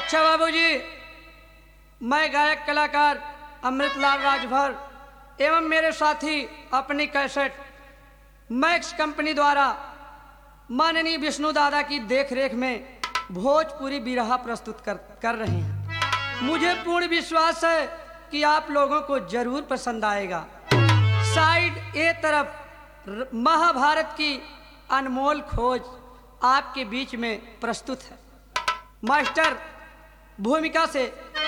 अच्छा बाबूजी, मैं गायक कलाकार अमृतलाल राजभर एवं मेरे साथी अपनी कैसेट मैक्स कंपनी द्वारा माननीय विष्णु दादा की देखरेख में भोजपुरी बिरहा प्रस्तुत कर रहे हैं। मुझे पूर्ण विश्वास है कि आप लोगों को जरूर पसंद आएगा। साइड ए तरफ महाभारत की अनमोल खोज आपके बीच में प्रस्तुत है। मास्टर भूमिका से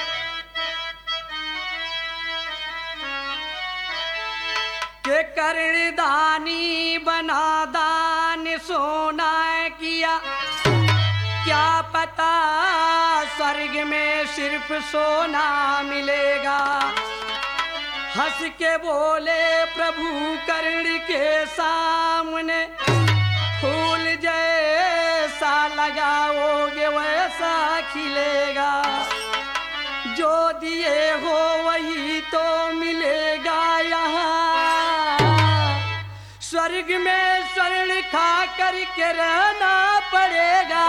के कर्णदानी बना दान सोना किया, क्या पता स्वर्ग में सिर्फ सोना मिलेगा। हंस के बोले प्रभु कर्ण के सामने, फूल जैसा लगाओगे वैसा खिलेगा। जो दिए हो वही तो मिलेगा यहाँ, स्वर्ग में स्वर्ण खा कर के रहना पड़ेगा।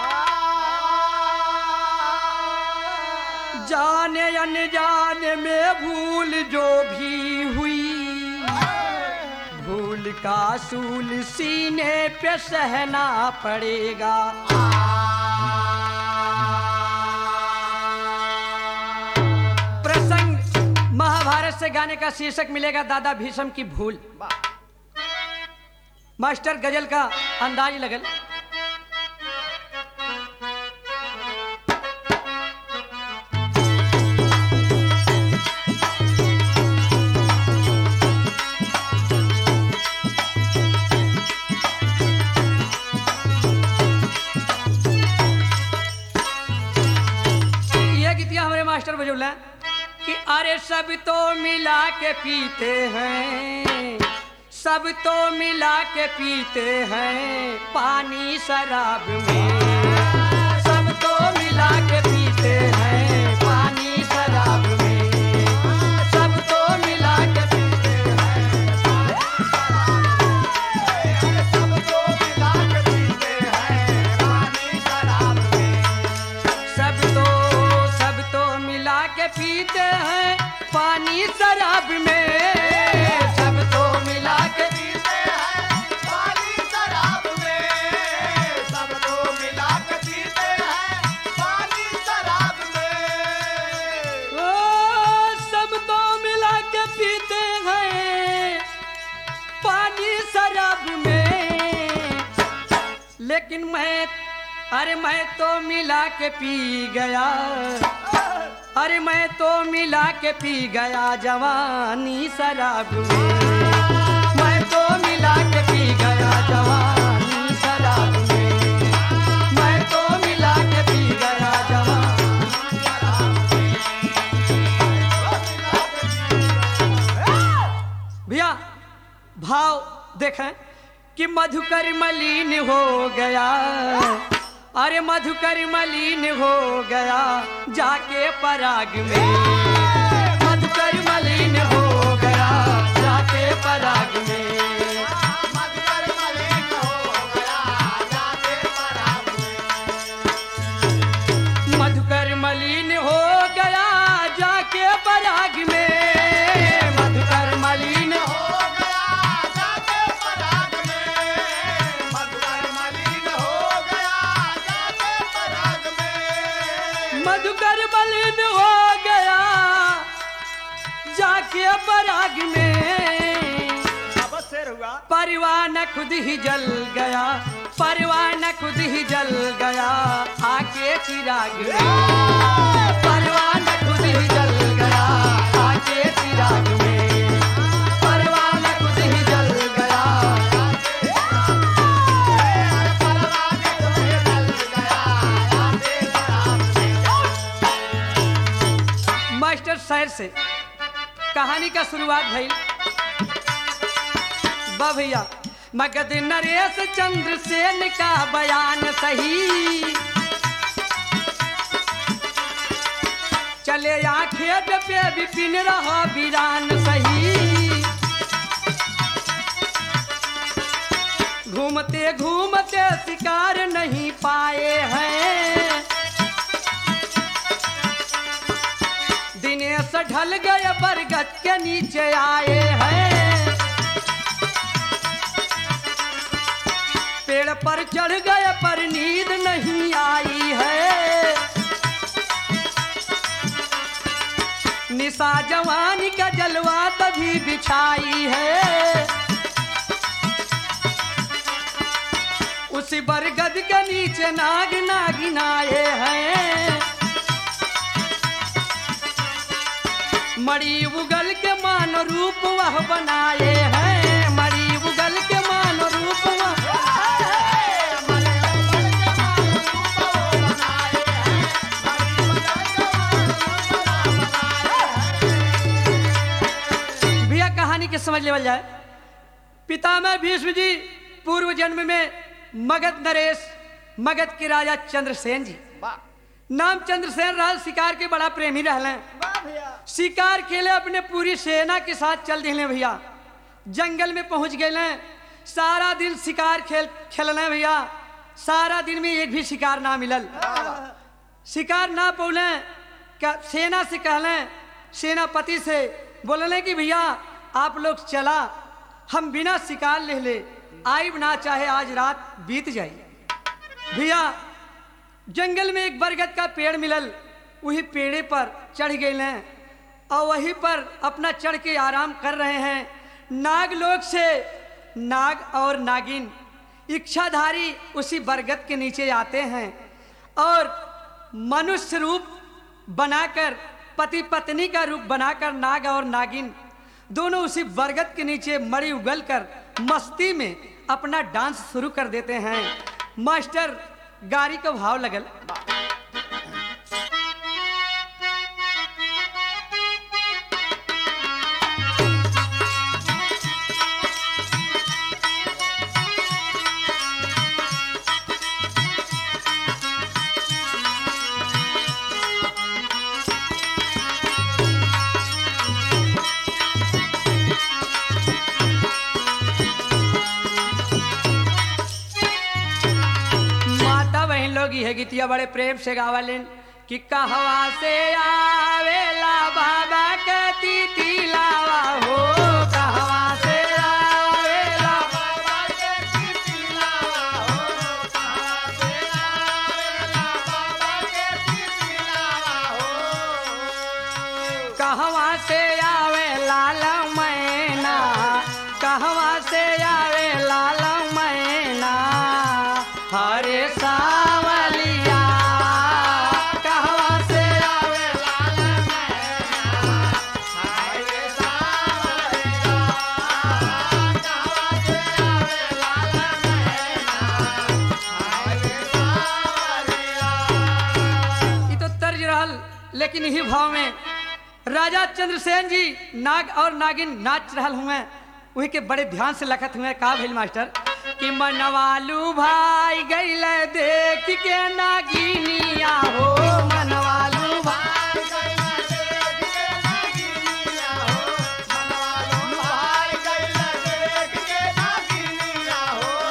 जाने अनजाने में भूल जो भी हुई, भूल का सूल सीने पे सहना पड़ेगा। प्रसंग महाभारत से गाने का शीर्षक मिलेगा दादा भीष्म की भूल। मास्टर गजल का अंदाज लगल। मास्टर बजौला कि अरे सब तो मिला के पीते हैं, सब तो मिला के पीते हैं पानी शराब में। सब तो मिला के पीते हैं पानी शराब में। सब तो मिला के पीते हैं सब तो मिला के पीते हैं पानी शराब में। सब तो मिला के पीते हैं पानी शराब में। सब तो मिला के पीते हैं पानी शराब में। सब तो मिला के पीते हैं पानी शराब में। ओ सब तो मिला के पीते हैं पानी शराब में। लेकिन मैं तो मिला के पी गया, अरे मैं तो मिला के पी गया जवानी शराब में। मैं तो मिला के पी गया जवानी शराब में। मैं तो मिला के पी गया जवानी शराब में। भैया भाव देखें कि मधुकर मलिन हो गया, अरे मधुकर मलिन हो गया जाके पराग में। मधुकर मलिन हो गया जाके पराग में। मधुकर मलिन हो गया जाके पराग में। मधुकर मलिन हो गया जाके पराग में। मधुकर मलिन हो गया जाके पराग में। मधुकर मलिन हो मधुकर मलिन हो गया जाके पराग में। परवान खुद ही जल गया, परवान खुद ही जल गया आके चिराग में। परवान खुद ही जल गया आके चिराग में। परवान खुद ही जल गया परवान खुद ही जल गया आके चिराग में। मास्टर शायर से कहानी का शुरुआत भई। भैया मगध नरेश चंद्रसेन का बयान सही, चले आंखें पे विपिन रहा वीरान सही। घूमते घूमते शिकार नहीं पाए हैं, टहल गए बरगद के नीचे आए हैं, पेड़ पर चढ़ गए पर नींद नहीं आई है, निशा जवानी का जलवा तभी बिछाई है, उसी बरगद के नीचे नाग नागिन आए हैं, मणि उगल के मान रूप वह बनाए हैं, मणि उगल के मान रूप वह भैया कहानी के समझ लेवल जाए। पितामह भीष्म जी पूर्व जन्म में मगध नरेश, मगध के राजा चंद्रसेन जी, नाम चंद्रसेन राज, शिकार के बड़ा प्रेमी रहले, शिकार खेले अपने पूरी सेना के साथ चल दिले भैया, जंगल में पहुंच गए, सारा दिन शिकार खेलने भैया, सारा दिन में एक भी शिकार ना मिलल, शिकार ना पौले, सेना से कहले, सेनापति से बोलने कि भैया आप लोग चला, हम बिना शिकार ले आइब ना, चाहे आज रात बीत जाए। भैया जंगल में एक बरगद का पेड़ मिलल, वही पेड़े पर चढ़ गए हैं और वहीं पर अपना चढ़ के आराम कर रहे हैं। नागलोक से नाग और नागिन इच्छाधारी उसी बरगद के नीचे आते हैं और मनुष्य रूप बनाकर, पति पत्नी का रूप बनाकर नाग और नागिन दोनों उसी बरगद के नीचे मणि उगल कर मस्ती में अपना डांस शुरू कर देते हैं। मास्टर गारी का भाव लगल, है गीतिया बड़े प्रेम से गावलिन कि कहवा से आवेला बाबा के तितिलावा हो, कहवा से आवेला बाबा के तितिलावा हो, कहवा से आवेला बाबा के तितिलावा हो, कहवा से आवे लाल मैना, कहवा से आवे लाल मैना, हरे सावलिया, कहवा से आवे लाल मैना, हरे सावलिया, कहवा से आवे लाल मैना, हरे सावलिया। ये तो तर्ज रहल, लेकिन यही भाव में राजा चंद्रसेन जी नाग और नागिन नाच रहल हुए, वही के बड़े ध्यान से लखत हुए। का भेल मास्टर कि मनवालू भाई गैल देख के नागिनिया हो, मनवालू भाई गैल देख के नागिनिया हो, मनवालू भाई गैल देख के नागिनिया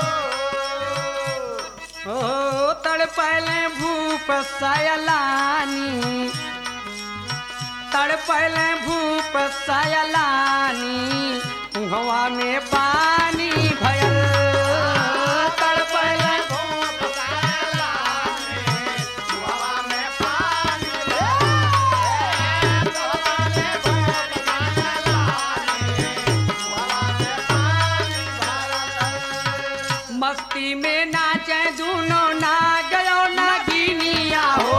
हो, तड़पैले भूप सयलानी, तड़पैले भूप सयलानी, हवा में पानी भयल, तड़पैले भूप सयलानी, हवा में पानी भयल, भूप सयलानी, हवा में पानी भयल। मस्ती में नाचे दोनों नाग और नागिनिया हो,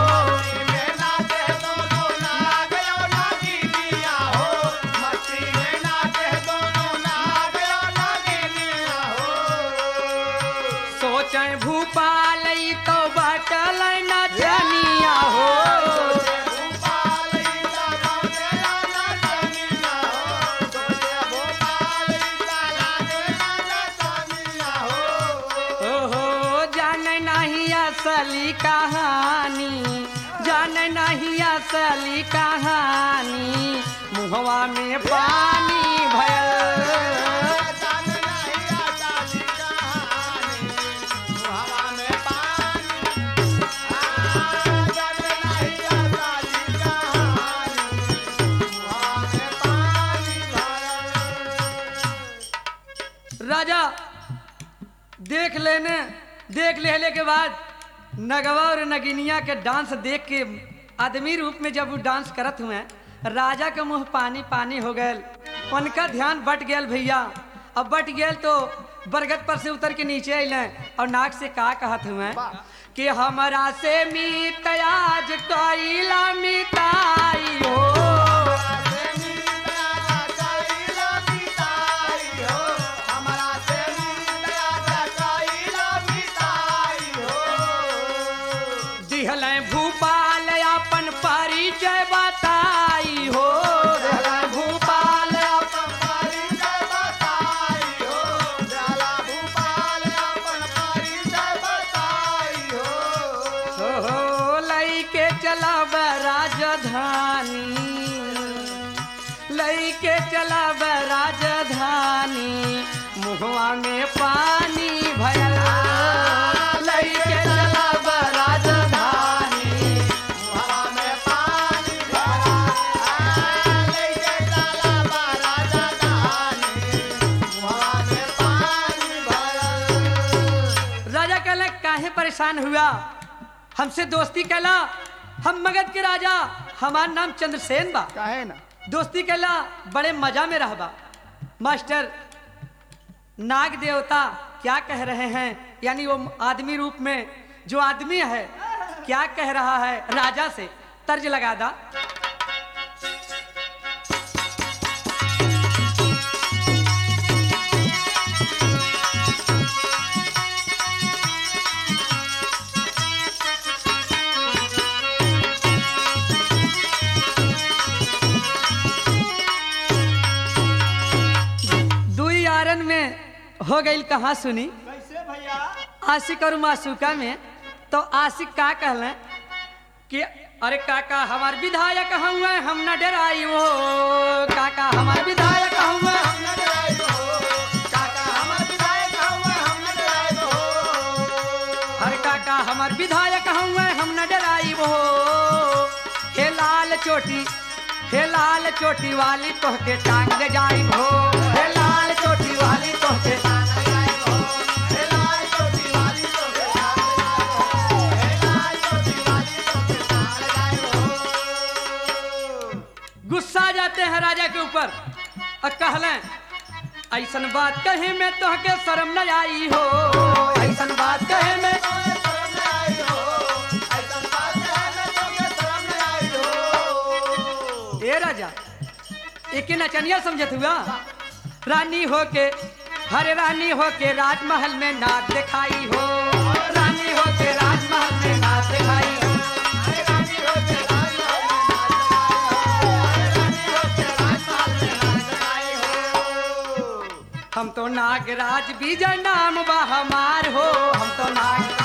भूपाल तो बटल नचनिया हो, जान नहीं असली कहानी, जान नहीं असली कहानी, मुहवा में पानी भयल, देख लेने के बाद नगवा और नगिनिया के डांस देख के आदमी रूप में जब वो डांस करत हुए राजा के मुंह पानी पानी हो गए। उनका ध्यान बट गया भैया। अब बट गया तो बरगद पर से उतर के नीचे अले और नाक से का कहत हुए कि हमरा से मीत आज कैला मिताई हो। भूपाल अपन परिचय बताई हो। भूपाल अपन परिचय बताई हो। भूपाल अपन परिचय बताई हो। लइके चलब राजधानी, लइके चलब राजधानी, मुहवा में पानी भरला। लइके चलब राजधानी, परेशान हुआ हमसे दोस्ती कैला। हम मगध के राजा, हमार नाम चंद्रसेन बा। काहे ना दोस्ती कैला बड़े मजा में रहबा। मास्टर नाग देवता क्या कह रहे हैं, यानी वो आदमी रूप में जो आदमी है क्या कह रहा है राजा से, तर्ज लगा दा। में हो गई कहाँ सुनी कैसे भैया आशिक और मासूका में। तो आशिक का कहले कि अरे काका हमार विधायक हुए हम न डराई हो। काका हमार विधायक हुए हम न डराई हो। काका हमार विधायक हुए हम न डराई हो। अरे काका हमार विधायक हुए हम न डराई हो। हे लाल चोटी, हे लाल चोटी वाली तोहके टांग ले जाई हो। हे लाल चोटी वाली तोहके टांग ले जाई हो। हे लाल चोटी वाली तोहके टांग ले जाई हो। हे लाल चोटी वाली तोहके टांग ले जाई हो। गुस्सा जाते हैं राजा के ऊपर और कहले ऐसन बात कहे में तोहके शर्म न आई हो। ऐसन बात कहे में राजा एक नचनिया समझत हुआ। रानी होके, हरे रानी होके राजमहल में नाच दिखाई हो। रानी होके राजमहल में नाच दिखाई हो। रानी होके राजमहल में नाच दिखाई हो। हम तो नागराज विजय नाम बा हमार हो। हम तो नागराज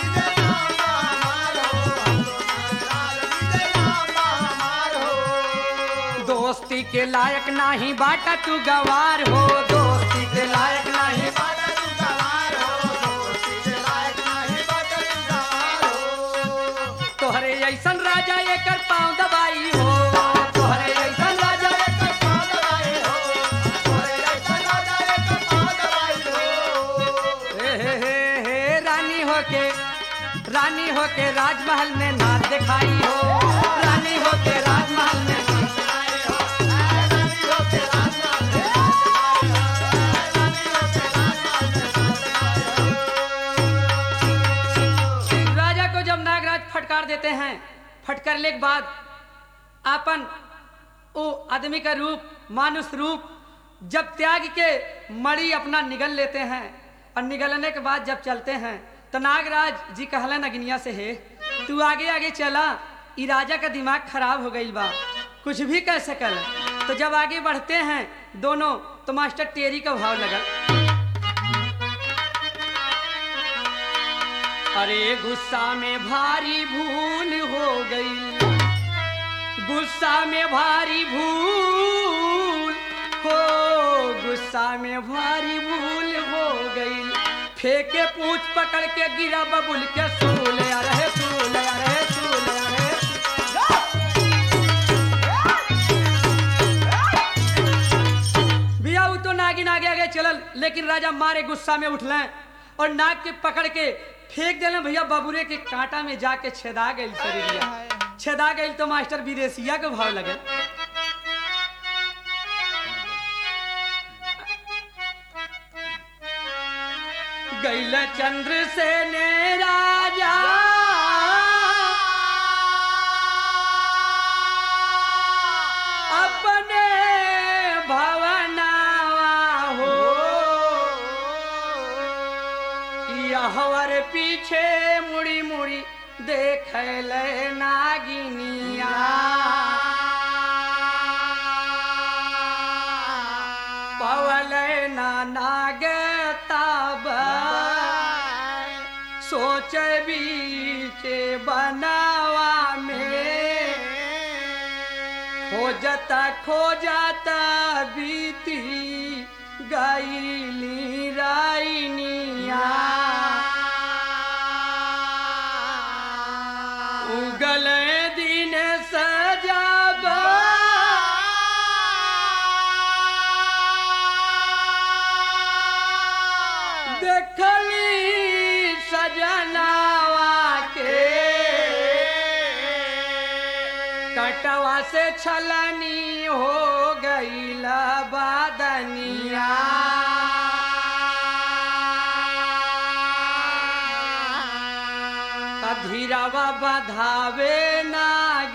दोस्ती के लायक नहीं बाटा तू गवार हो। दोस्ती के लायक नहीं बाटा तू गवार हो। दोस्ती के लायक नहीं बाटा तू गवार हो। तोहरे ऐसन राजा एकर पाँव दबाई हो। तोहरे ऐसन राजा एकर पाँव दबाई हो। तोहरे ऐसन राजा एकर पाँव दबाई हो। हे रानी होके राजमहल में नाच दिखाई हो। रानी होके राजमहल में फटकार देते हैं। फटकारने के बाद आपन वो आदमी का रूप, मानुष रूप जब त्याग के मणि अपना निगल लेते हैं और निगलने के बाद जब चलते हैं तो नागराज जी कहले नगिनिया से, है तू आगे आगे चला, ई राजा का दिमाग खराब हो गई बा, कुछ भी कह सकल। तो जब आगे बढ़ते हैं दोनों तो मास्टर टेरी का भाव लगा। अरे गुस्सा में भारी भूल हो गई, गुस्सा में भारी भूल हो, गुस्सा में भारी भूल हो गई। फेंके पूछ पकड़ के गिरा बबुल के सूल। अरे सूल, अरे सूल, अरे भैया वो तो नागिन आगे आगे चलल, लेकिन राजा मारे गुस्सा में उठले और नाक के पकड़ के फेंक देना भैया बबुरे के कांटा में जाके छेदा गई शरीरिया। छेदा गई तो मास्टर विदेशिया के भाव लगे। गैल चंद्र से ने राजा अपने भवनावा हो, यहवर पीछे मुड़ी मुड़ी देख ले नागिनिया। पवल ना नाग तब सोच बीचे बनावा में, खोजता खोजता बीती गईली राइनिया। उगल दिन सजाब देखली सजनावा के, कटवा से छलनी हो गईल बादनिया। धीरावा बधावे नाग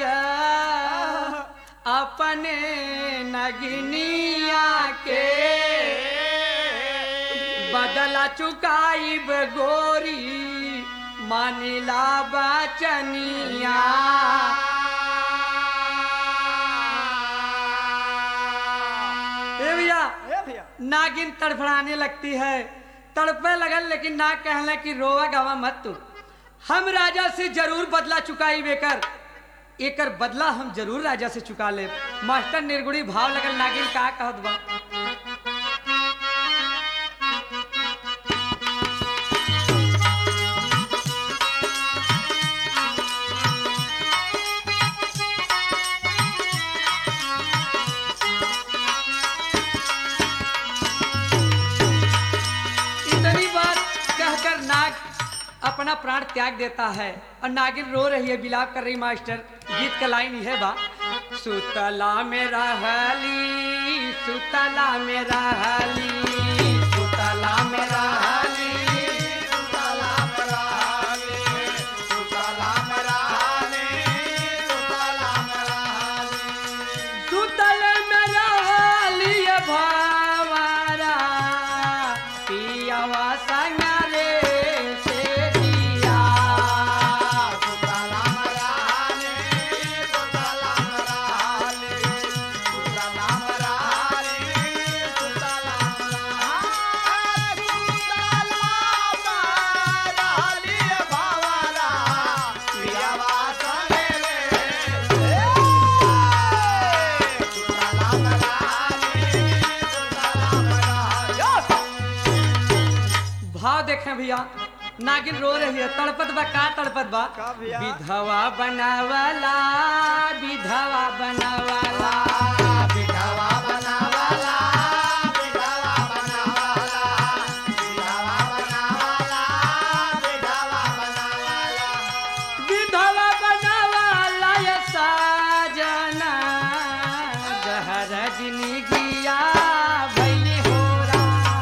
अपने नगिनिया के, बदला चुकाईब गोरी मानिला बचनिया। भैया नागिन तड़फड़ाने लगती है, तड़पे लगल, लेकिन नाग कहले कि रोवा गवा मत तू, हम राजा से जरूर बदला चुकाई बेकर, एकर बदला हम जरूर राजा से चुका ले। मास्टर निर्गुणी भाव लगल, नागिन का कहत बा। इतनी बात कहकर नाग अपना प्राण त्याग देता है और नागिन रो रही है, बिलाप कर रही। मास्टर गीत का लाइन है बा। सुतला में रहली, सुतला में रहली, सुतला में रहली, सुतला में रहली, सुतला में रहली, सुतला में रहली, सुतल में रहली भावरा पियावा संग देखें भैया। नागिन रो रही है, तड़पत बा, का तड़पत बा। विधवा बनावाला, विधवा बनावाला, विधवा बनावाला, विधवा बनावाला, विधवा बनावाला, विधवा बनावाला, विधवा बनावाला ये साजना जहर जिंदगिया भइली होरा।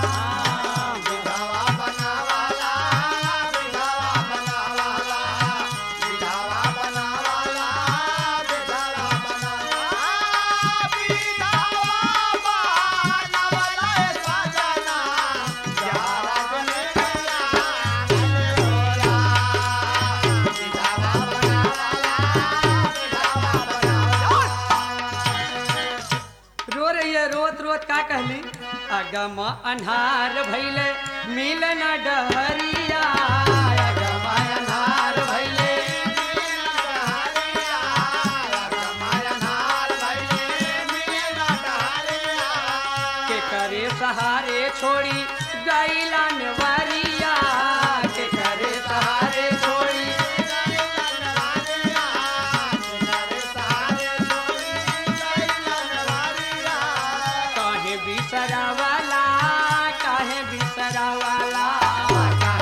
का कहली अगम अन्हार भइले मिल न डहरिया, अगम अन्हार भइले मिल न डहरिया, अगम अन्हार भइले मिल न डहरिया, के करे सहारे छोड़ी गईला नवरिया, के करे सहारे छोड़ी गईला नवरिया, के करे सहारे छोड़ी गईला नवरिया, काहे बिसरावाला, काहे बिसरावाला,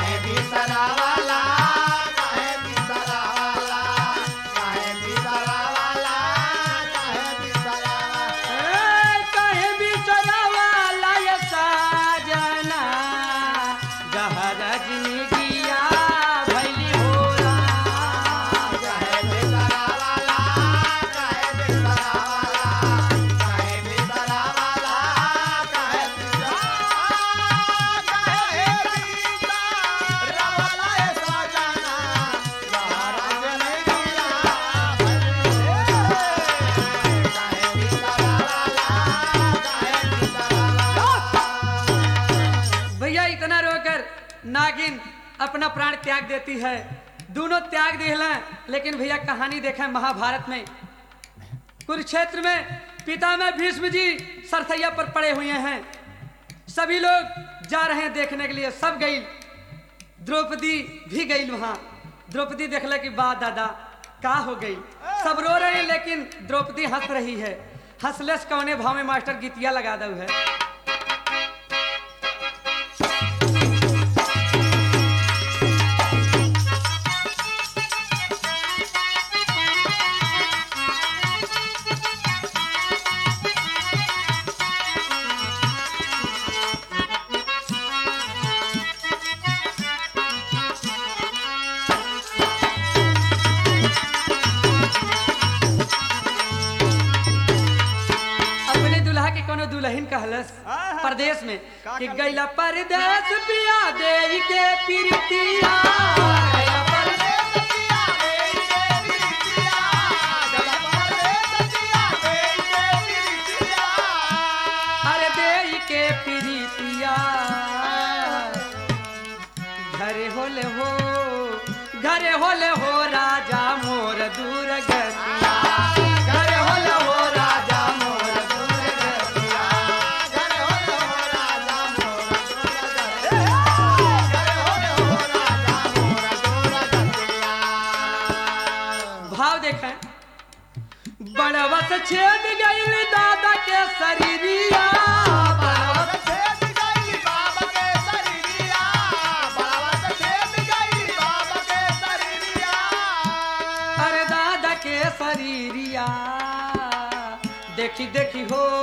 अपना प्राण त्याग देती है। दोनों त्याग दिले, लेकिन भैया कहानी देखें महाभारत में, कुरुक्षेत्र में पितामह भीष्म जी सरथैया पर पड़े हुए हैं। सभी लोग जा रहे हैं देखने के लिए, सब गई, द्रौपदी भी गई वहां। द्रौपदी देखले कि बा दादा का हो गई, सब रो रहे हैं, लेकिन द्रौपदी हंस रही है। हंसलेस कौने भाव में मास्टर गीतिया लगा दो है। दुल्हन कहलस परदेश में कि गैला परदेश पिया देई के प्रीतिया, गैला परदेश पिया देई के प्रीतिया, गैला परदेश पिया देई के प्रीतिया, अरे देई के प्रीतिया, घरे होले हो राजा मोर दूर गतिया, घरे होले हो राजा मोर दूर गतिया, घरे होले हो राजा मोर दूर गतिया, घरे होले हो राजा मोर दूर गतिया। भाव देखें, बड़वत छेद गइल दादा के शरीरिया, बड़वत छेद गइल बाबा के शरीरिया, बड़वत छेद गइल बाबा के शरीरिया, अरे दादा के शरीरिया, देखी देखी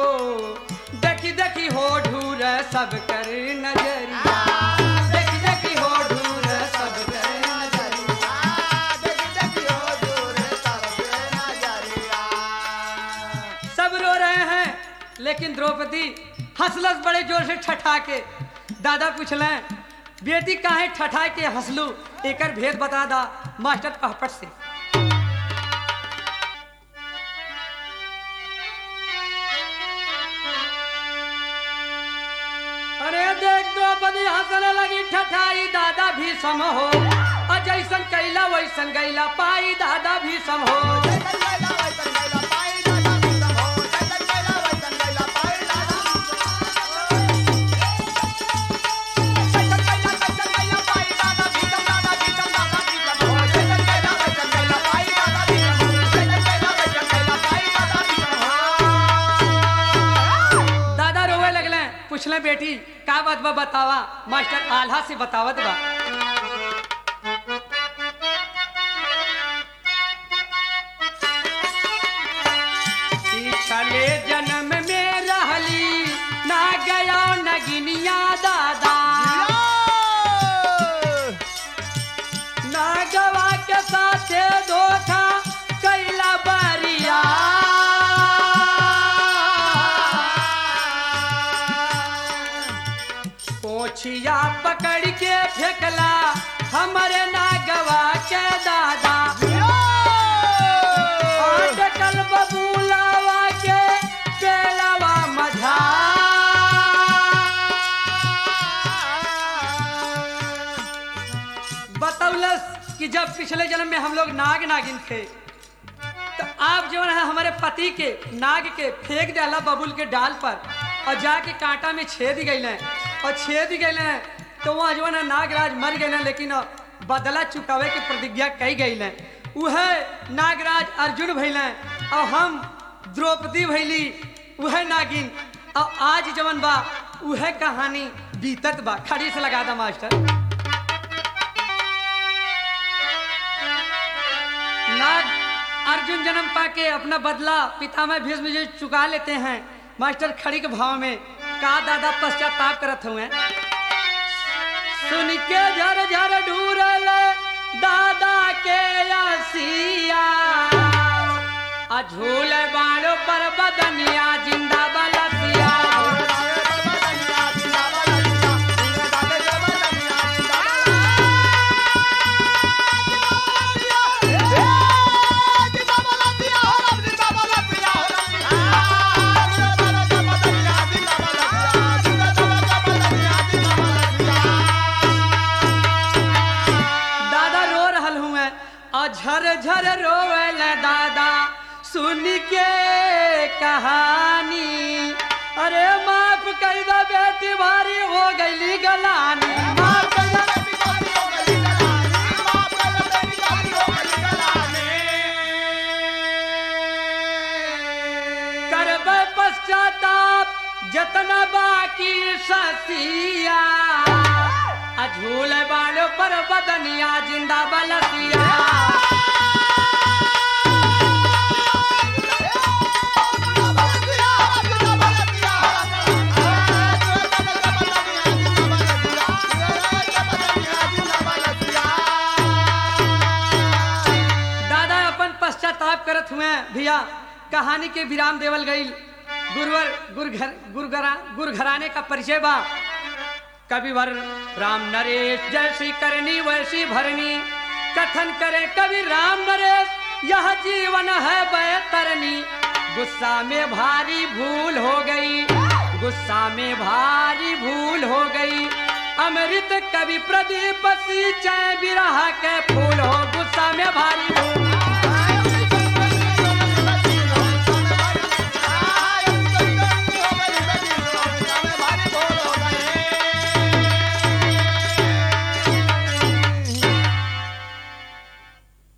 हो ढूर सब कर नजरिया, देखी देखी हो ढूर सब कर नजरिया, देखी देखी हो ढूर सब कर नजरिया। सब रो रहे हैं, लेकिन द्रौपदी हंसलस बड़े जोर से ठठा के। दादा पूछले बेटी काहे ठठा के हंसलू, एकर भेद बता दा मास्टर पहपट से। अरे देख द्रौपदी हंसने लगी ठठाई, दादा भी सम हो, जैसन कैला वैसन गैला पाई, दादा भी सम हो, पूछले बेटी का बात बा बतावा। मास्टर आल्हा से बतावत बा। पिछले जन्म में रहली ना गया नगिनिया दादा, ना गवा के साथे धोखा कैला बारिया, पोछिया पकड़ के फेंकला हमारे नागवा के दादा, अटकल बबूलावा के पेड़वा मझा, बतौलस कि जब पिछले जन्म में हम लोग नाग नागिन थे, तो आप जो है हमारे पति के नाग के फेंक डाला बबूल के डाल पर, और जाके कांटा में छेद गए, और छेद गए तो वहाँ जो है नागराज मर गए, लेकिन बदला चुकावे की प्रतिज्ञा कई गई। वह नागराज अर्जुन भैल, और हम द्रौपदी भैली वह नागिन, और आज जवन बा वह कहानी बीतत बा। खड़ी से लगा दा मास्टर। नाग अर्जुन जन्म पाके अपना बदला पितामह भीष्म जी चुका लेते हैं। मास्टर खड़ी के भाव में का दादा पश्चाताप करत हुए, सुन के झर झर ढूरल दादा के आसिया, झूल बाड़ो पर बदनिया जिंदा बलसिया, और झर रोवल दादा सुन के कहानी। अरे माफ कर दो बेटी भारी हो गई गलानी। माफ कर दो बेटी भारी हो गई गलानी, माफ कर दो बेटी भारी हो गई गलानी। करबे पश्चाताप जतना बाकी ससिया, झूल बालो पर बदनिया जिंदा बलसिया। दादा अपन पश्चाताप करत हुए भैया कहानी के विराम देवल गई। गुर घराने का परिचय बा। कविवर राम नरेश जैसी करनी वैसी भरनी, कथन करे कवि राम नरेश यह जीवन है बैतरनी। गुस्सा में भारी भूल हो गई, गुस्सा में भारी भूल हो गई। अमृत कवि प्रदीप सिंचाई बिरहा के फूल हो गुस्सा